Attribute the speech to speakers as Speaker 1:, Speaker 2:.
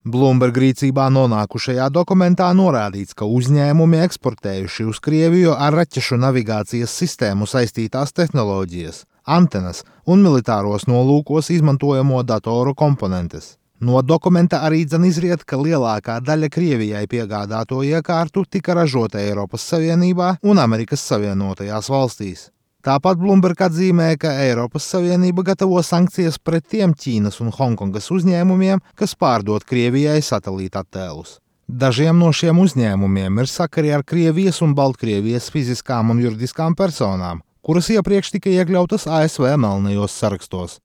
Speaker 1: Bloomberg rīcībā nonākušajā dokumentā norādīts, ka uzņēmumi eksportējuši uz Krieviju ar raķešu navigācijas sistēmu saistītās tehnoloģijas, antenas un militāros nolūkos izmantojamo datoru komponentes. No dokumenta arī izriet, ka lielākā daļa Krievijai piegādāto iekārtu tika ražota Eiropas Savienībā un Amerikas Savienotajās valstīs. Tāpat Bloomberg atzīmē, ka Eiropas Savienība gatavo sankcijas pret tiem Ķīnas un Hongkongas uzņēmumiem, kas pārdod Krievijai satelīta attēlus. Dažiem no šiem uzņēmumiem ir sakari ar Krievijas un Baltkrievijas fiziskām un juridiskām personām, kuras iepriekš tika iekļautas ASV melnajos sarakstos.